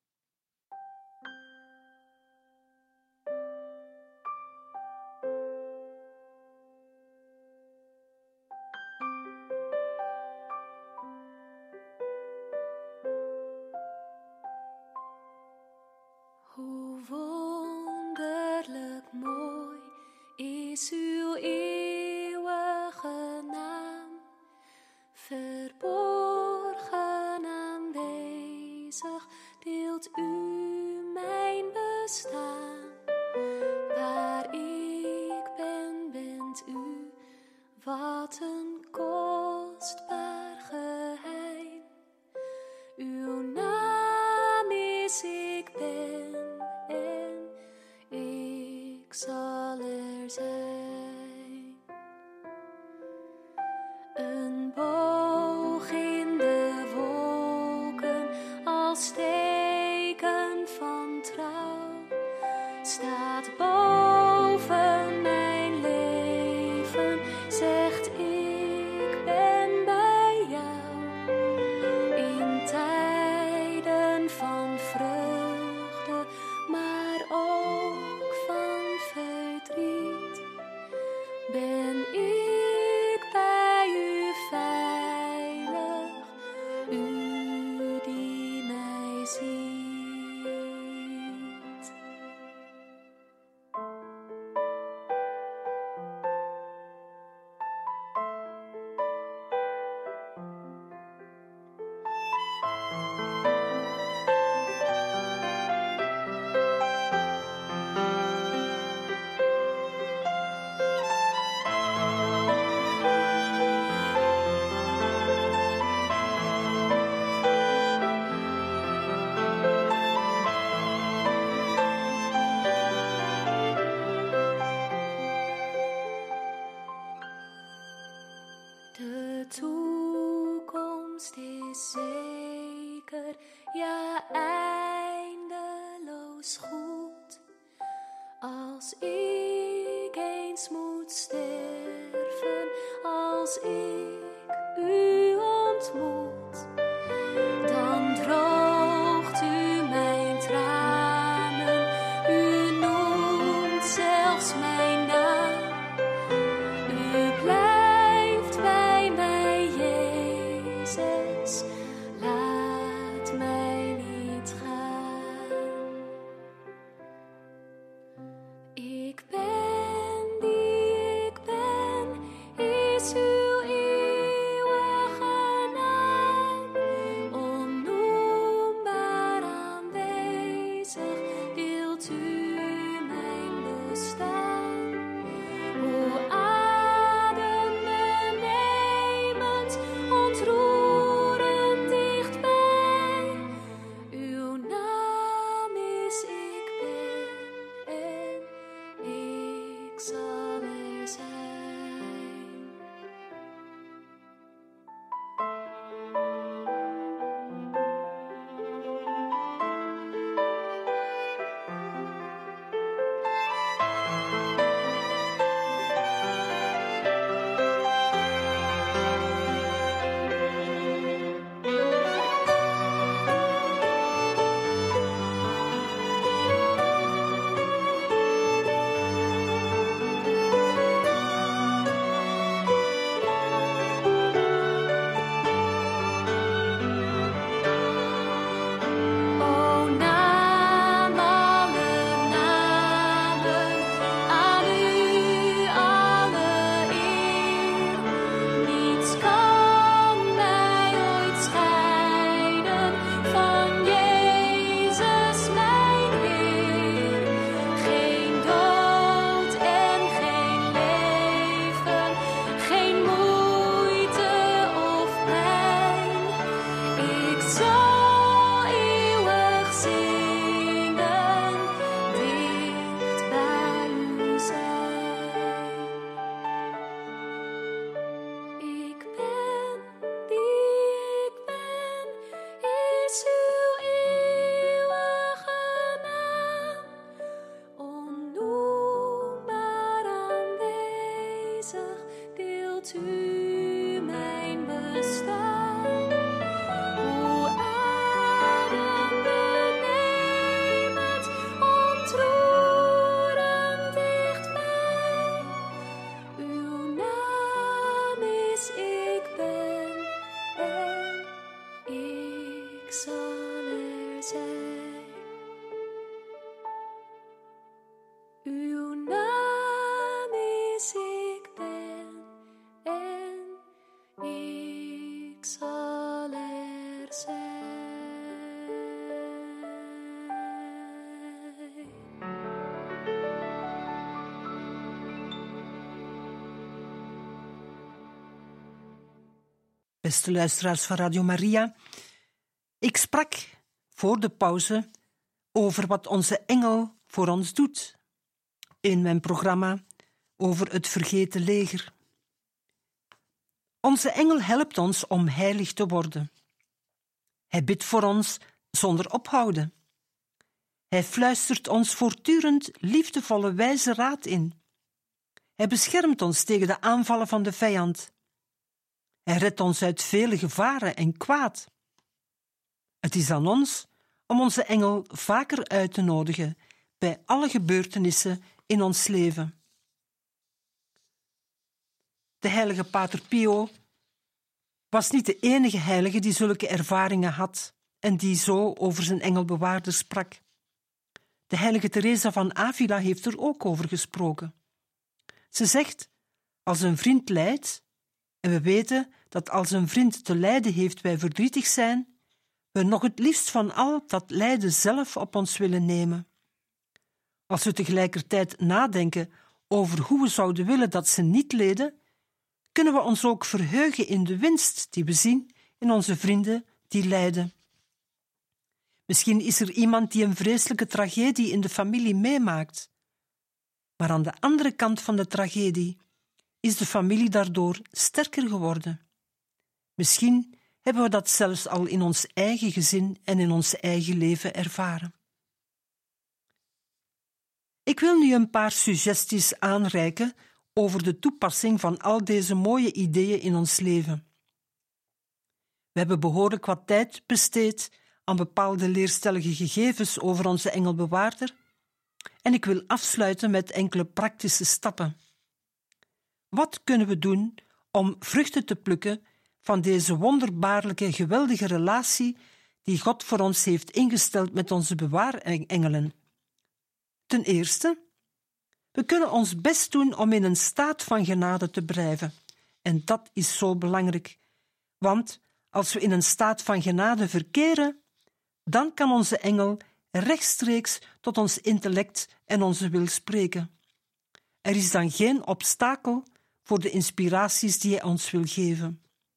Hoe wonderlijk mooi is uw eeuwige naam, verborgen aanwezig deelt u mijn bestaan. Waar ik ben, bent u, wat een kostbaar geheim. Uw naam is ik ben en ik zal er zijn. Een boog in de wolken als teken van trouw staat boven mijn leven, zegt ik ben bij jou. In tijden van vreugde, maar ook van verdriet, ben ik bij u veilig, u die mij ziet. De toekomst is zeker, ja eindeloos goed. Als ik eens moet sterven, als ik u ontmoet, dan droogt u mijn tranen, u noemt zelfs mijn naam. U blijft bij mij, Jezus, laat mij niet gaan. Ik ben die ik ben, is uw eeuwige naam. Onnoembaar aanwezig deelt u mijn bestaan. O adembenemend, ontroerend dichtbij. Uw naam is ik ben en ik zal er zijn. vult u mijn bestaan. Hoe adembenemend, ontroerend dichtbij. Uw naam is ik ben en ik zal er zijn. Uw naam is ik ben en ik zal er zijn. Beste luisteraars van Radio Maria, ik sprak voor de pauze over wat onze engel voor ons doet in mijn programma over het vergeten leger. Onze engel helpt ons om heilig te worden. Hij bidt voor ons zonder ophouden. Hij fluistert ons voortdurend liefdevolle wijze raad in. Hij beschermt ons tegen de aanvallen van de vijand. Hij redt ons uit vele gevaren en kwaad. Het is aan ons om onze engel vaker uit te nodigen bij alle gebeurtenissen in ons leven. De heilige Pater Pio was niet de enige heilige die zulke ervaringen had en die zo over zijn engelbewaarder sprak. De heilige Teresa van Avila heeft er ook over gesproken. Ze zegt, als een vriend lijdt, en we weten dat als een vriend te lijden heeft wij verdrietig zijn, we nog het liefst van al dat lijden zelf op ons willen nemen. Als we tegelijkertijd nadenken over hoe we zouden willen dat ze niet leden, kunnen we ons ook verheugen in de winst die we zien in onze vrienden die lijden. Misschien is er iemand die een vreselijke tragedie in de familie meemaakt. Maar aan de andere kant van de tragedie is de familie daardoor sterker geworden. Misschien hebben we dat zelfs al in ons eigen gezin en in ons eigen leven ervaren. Ik wil nu een paar suggesties aanreiken over de toepassing van al deze mooie ideeën in ons leven. We hebben behoorlijk wat tijd besteed aan bepaalde leerstellige gegevens over onze engelbewaarder en ik wil afsluiten met enkele praktische stappen. Wat kunnen we doen om vruchten te plukken van deze wonderbaarlijke, geweldige relatie die God voor ons heeft ingesteld met onze bewaarengelen? Ten eerste, we kunnen ons best doen om in een staat van genade te blijven. En dat is zo belangrijk. Want als we in een staat van genade verkeren, dan kan onze engel rechtstreeks tot ons intellect en onze wil spreken. Er is dan geen obstakel voor de inspiraties die hij ons wil geven.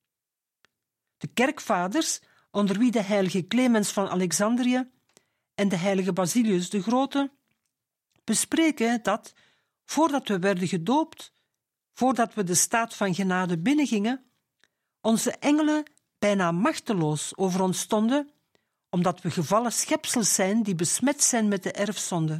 De kerkvaders, onder wie de heilige Clemens van Alexandrië en de heilige Basilius de Grote, bespreken dat, voordat we werden gedoopt, voordat we de staat van genade binnengingen, onze engelen bijna machteloos over ons stonden, omdat we gevallen schepsels zijn die besmet zijn met de erfzonde.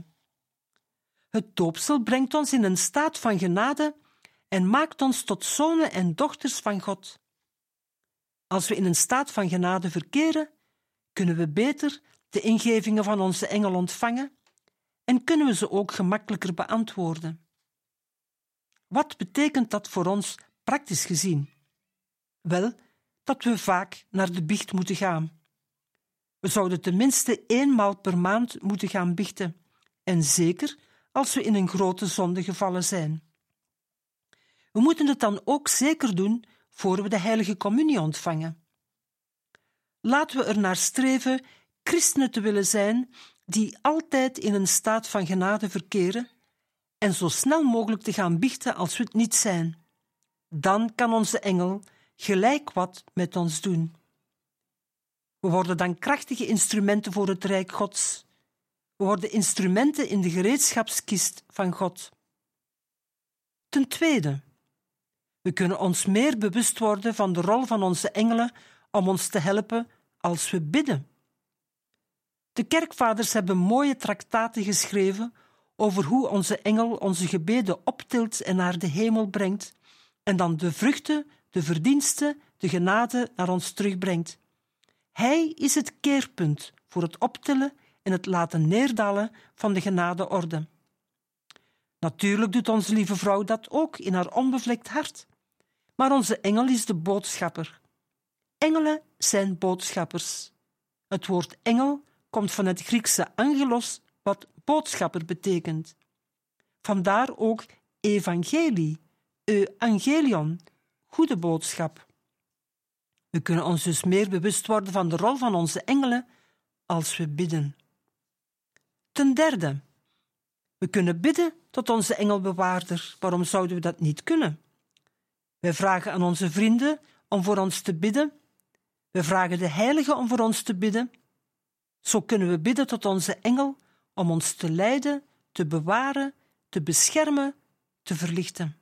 Het doopsel brengt ons in een staat van genade en maakt ons tot zonen en dochters van God. Als we in een staat van genade verkeren, kunnen we beter de ingevingen van onze engel ontvangen en kunnen we ze ook gemakkelijker beantwoorden. Wat betekent dat voor ons praktisch gezien? Wel, dat we vaak naar de biecht moeten gaan. We zouden tenminste eenmaal per maand moeten gaan biechten, en zeker als we in een grote zonde gevallen zijn. We moeten het dan ook zeker doen voor we de heilige communie ontvangen. Laten we er naar streven christenen te willen zijn die altijd in een staat van genade verkeren en zo snel mogelijk te gaan biechten als we het niet zijn. Dan kan onze engel gelijk wat met ons doen. We worden dan krachtige instrumenten voor het Rijk Gods. We worden instrumenten in de gereedschapskist van God. Ten tweede, we kunnen ons meer bewust worden van de rol van onze engelen om ons te helpen als we bidden. De kerkvaders hebben mooie traktaten geschreven over hoe onze engel onze gebeden optilt en naar de hemel brengt, en dan de vruchten, de verdiensten, de genade naar ons terugbrengt. Hij is het keerpunt voor het optillen en het laten neerdalen van de genadeorde. Natuurlijk doet onze lieve vrouw dat ook in haar onbevlekt hart. Maar onze engel is de boodschapper. Engelen zijn boodschappers. Het woord engel komt van het Griekse angelos, wat boodschapper betekent. Vandaar ook evangelie, euangelion, goede boodschap. We kunnen ons dus meer bewust worden van de rol van onze engelen als we bidden. Ten derde, we kunnen bidden tot onze engelbewaarder. Waarom zouden we dat niet kunnen? Wij vragen aan onze vrienden om voor ons te bidden. We vragen de heiligen om voor ons te bidden. Zo kunnen we bidden tot onze engel om ons te leiden, te bewaren, te beschermen, te verlichten.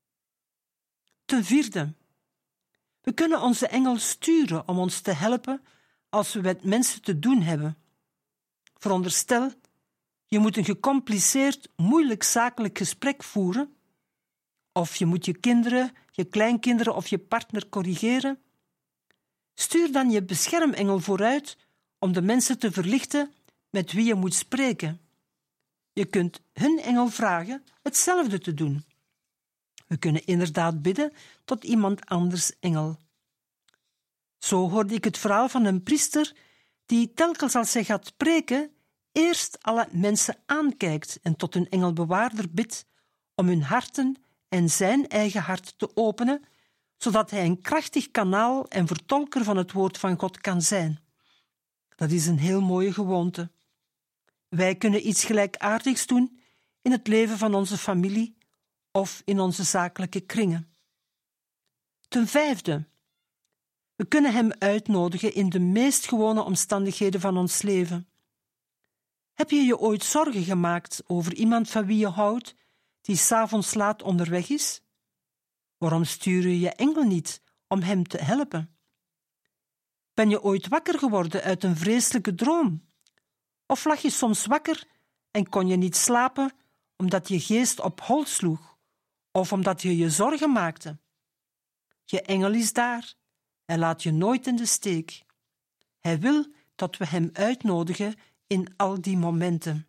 Ten vierde, we kunnen onze engel sturen om ons te helpen als we met mensen te doen hebben. Veronderstel, je moet een gecompliceerd, moeilijk zakelijk gesprek voeren, of je moet je kinderen, je kleinkinderen of je partner corrigeren. Stuur dan je beschermengel vooruit om de mensen te verlichten met wie je moet spreken. Je kunt hun engel vragen hetzelfde te doen. We kunnen inderdaad bidden tot iemand anders engel. Zo hoorde ik het verhaal van een priester die telkens als hij gaat preken eerst alle mensen aankijkt en tot hun engelbewaarder bidt om hun harten en zijn eigen hart te openen, zodat hij een krachtig kanaal en vertolker van het woord van God kan zijn. Dat is een heel mooie gewoonte. Wij kunnen iets gelijkaardigs doen in het leven van onze familie of in onze zakelijke kringen. Ten vijfde, we kunnen hem uitnodigen in de meest gewone omstandigheden van ons leven. Heb je je ooit zorgen gemaakt over iemand van wie je houdt, die 's avonds laat onderweg is? Waarom stuur je je engel niet om hem te helpen? Ben je ooit wakker geworden uit een vreselijke droom? Of lag je soms wakker en kon je niet slapen omdat je geest op hol sloeg of omdat je je zorgen maakte? Je engel is daar. Hij laat je nooit in de steek. Hij wil dat we hem uitnodigen in al die momenten.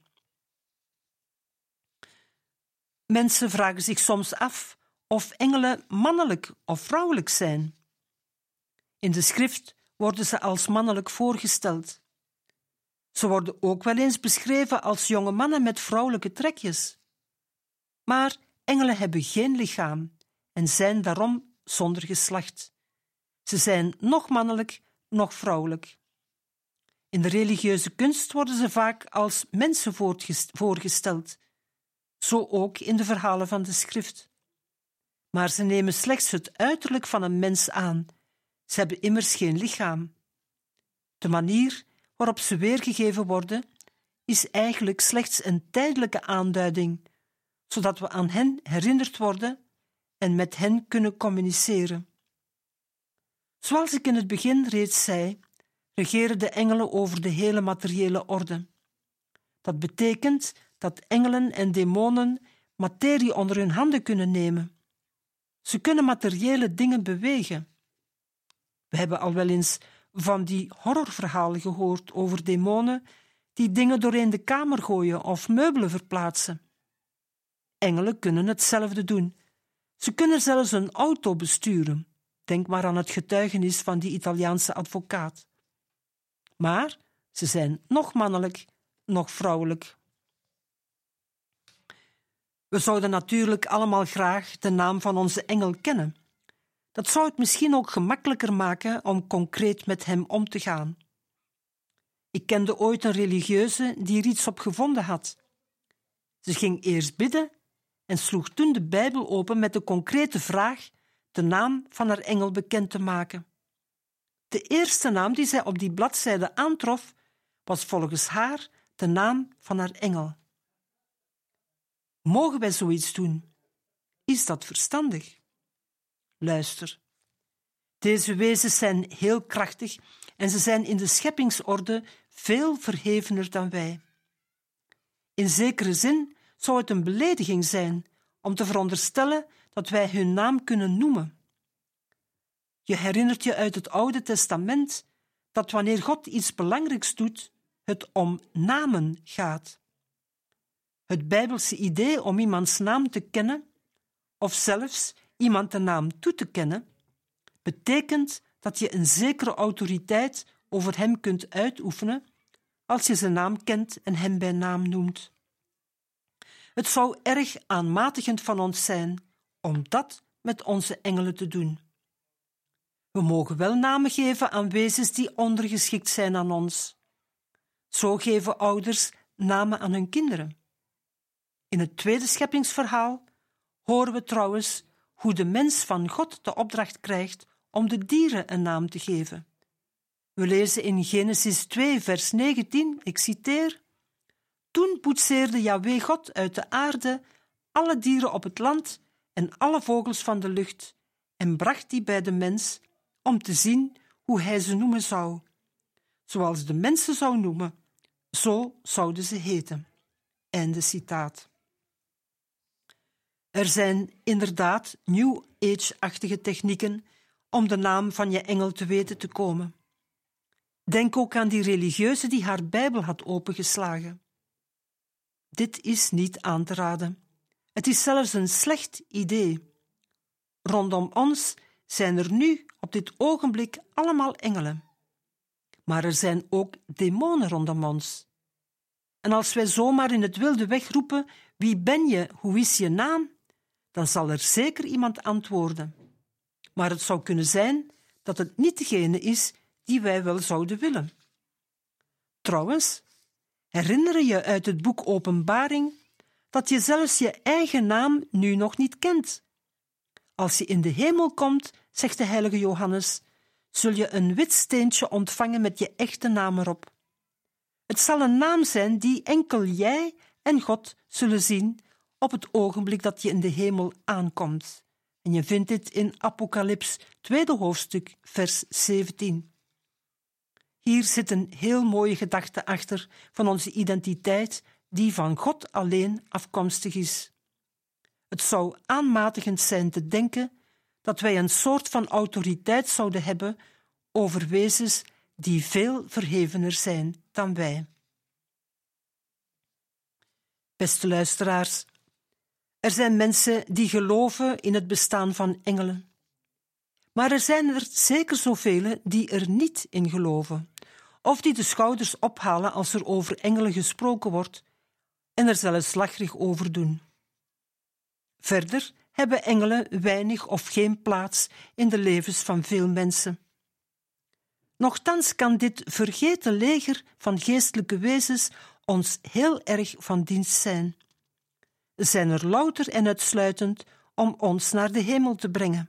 Mensen vragen zich soms af of engelen mannelijk of vrouwelijk zijn. In de schrift worden ze als mannelijk voorgesteld. Ze worden ook wel eens beschreven als jonge mannen met vrouwelijke trekjes. Maar engelen hebben geen lichaam en zijn daarom zonder geslacht. Ze zijn noch mannelijk, noch vrouwelijk. In de religieuze kunst worden ze vaak als mensen voorgesteld, zo ook in de verhalen van de schrift. Maar ze nemen slechts het uiterlijk van een mens aan. Ze hebben immers geen lichaam. De manier waarop ze weergegeven worden, is eigenlijk slechts een tijdelijke aanduiding, zodat we aan hen herinnerd worden en met hen kunnen communiceren. Zoals ik in het begin reeds zei, regeren de engelen over de hele materiële orde. Dat betekent dat engelen en demonen materie onder hun handen kunnen nemen. Ze kunnen materiële dingen bewegen. We hebben al wel eens van die horrorverhalen gehoord over demonen die dingen doorheen de kamer gooien of meubelen verplaatsen. Engelen kunnen hetzelfde doen. Ze kunnen zelfs een auto besturen. Denk maar aan het getuigenis van die Italiaanse advocaat. Maar ze zijn noch mannelijk, noch vrouwelijk. We zouden natuurlijk allemaal graag de naam van onze engel kennen. Dat zou het misschien ook gemakkelijker maken om concreet met hem om te gaan. Ik kende ooit een religieuze die er iets op gevonden had. Ze ging eerst bidden en sloeg toen de Bijbel open met de concrete vraag de naam van haar engel bekend te maken. De eerste naam die zij op die bladzijde aantrof, was volgens haar de naam van haar engel. Mogen wij zoiets doen? Is dat verstandig? Luister. Deze wezens zijn heel krachtig en ze zijn in de scheppingsorde veel verhevener dan wij. In zekere zin zou het een belediging zijn om te veronderstellen dat wij hun naam kunnen noemen. Je herinnert je uit het Oude Testament dat wanneer God iets belangrijks doet, het om namen gaat. Het Bijbelse idee om iemands naam te kennen, of zelfs iemand de naam toe te kennen, betekent dat je een zekere autoriteit over hem kunt uitoefenen als je zijn naam kent en hem bij naam noemt. Het zou erg aanmatigend van ons zijn om dat met onze engelen te doen. We mogen wel namen geven aan wezens die ondergeschikt zijn aan ons. Zo geven ouders namen aan hun kinderen. In het tweede scheppingsverhaal horen we trouwens hoe de mens van God de opdracht krijgt om de dieren een naam te geven. We lezen in Genesis twee, vers negentien, ik citeer: Toen boetseerde Yahweh God uit de aarde alle dieren op het land en alle vogels van de lucht en bracht die bij de mens om te zien hoe hij ze noemen zou. Zoals de mensen zou noemen, zo zouden ze heten. Einde citaat. Er zijn inderdaad New Age-achtige technieken om de naam van je engel te weten te komen. Denk ook aan die religieuze die haar Bijbel had opengeslagen. Dit is niet aan te raden. Het is zelfs een slecht idee. Rondom ons zijn er nu op dit ogenblik allemaal engelen. Maar er zijn ook demonen rondom ons. En als wij zomaar in het wilde wegroepen: wie ben je, hoe is je naam? Dan zal er zeker iemand antwoorden. Maar het zou kunnen zijn dat het niet degene is die wij wel zouden willen. Trouwens, herinner je je uit het boek Openbaring dat je zelfs je eigen naam nu nog niet kent? Als je in de hemel komt, zegt de heilige Johannes, zul je een wit steentje ontvangen met je echte naam erop. Het zal een naam zijn die enkel jij en God zullen zien op het ogenblik dat je in de hemel aankomt. En je vindt dit in Apocalyps, tweede hoofdstuk, vers zeventien. Hier zit een heel mooie gedachte achter van onze identiteit, die van God alleen afkomstig is. Het zou aanmatigend zijn te denken dat wij een soort van autoriteit zouden hebben over wezens die veel verhevener zijn dan wij. Beste luisteraars, er zijn mensen die geloven in het bestaan van engelen. Maar er zijn er zeker zoveel die er niet in geloven, of die de schouders ophalen als er over engelen gesproken wordt en er zelfs lacherig over doen. Verder hebben engelen weinig of geen plaats in de levens van veel mensen. Nochtans kan dit vergeten leger van geestelijke wezens ons heel erg van dienst zijn. Ze zijn er louter en uitsluitend om ons naar de hemel te brengen.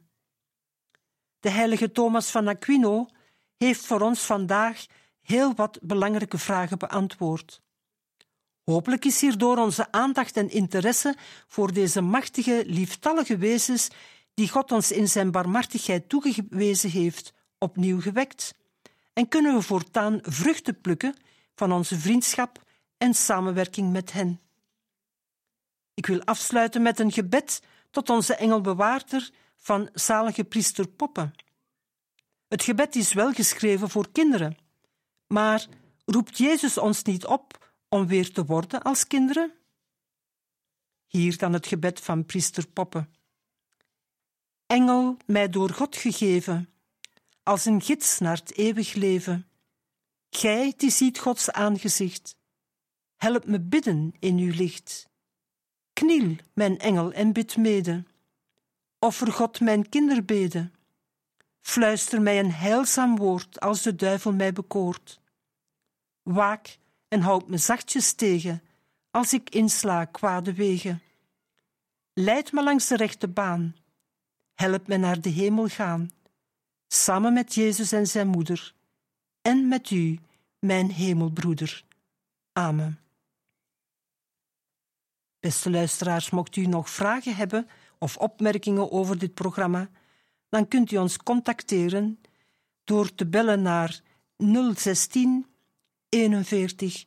De heilige Thomas van Aquino heeft voor ons vandaag heel wat belangrijke vragen beantwoord. Hopelijk is hierdoor onze aandacht en interesse voor deze machtige, lieftallige wezens die God ons in zijn barmhartigheid toegewezen heeft, opnieuw gewekt. En kunnen we voortaan vruchten plukken van onze vriendschap en samenwerking met hen. Ik wil afsluiten met een gebed tot onze engelbewaarder van zalige priester Poppe. Het gebed is wel geschreven voor kinderen, maar roept Jezus ons niet op om weer te worden als kinderen? Hier dan het gebed van priester Poppe. Engel, mij door God gegeven, als een gids naar het eeuwig leven. Gij die ziet Gods aangezicht, help me bidden in uw licht. Kniel, mijn engel, en bid mede. Offer God mijn kinderbede. Fluister mij een heilzaam woord als de duivel mij bekoort. Waak en houd me zachtjes tegen als ik insla kwade wegen. Leid me langs de rechte baan. Help me naar de hemel gaan, samen met Jezus en zijn moeder, en met u, mijn hemelbroeder. Amen. Beste luisteraars, mocht u nog vragen hebben of opmerkingen over dit programma, dan kunt u ons contacteren door te bellen naar nul zestien eenenveertig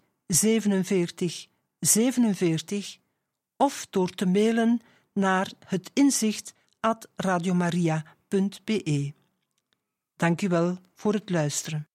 zevenenveertig zevenenveertig of door te mailen naar het inzicht at radiomaria punt be. Dank u wel voor het luisteren.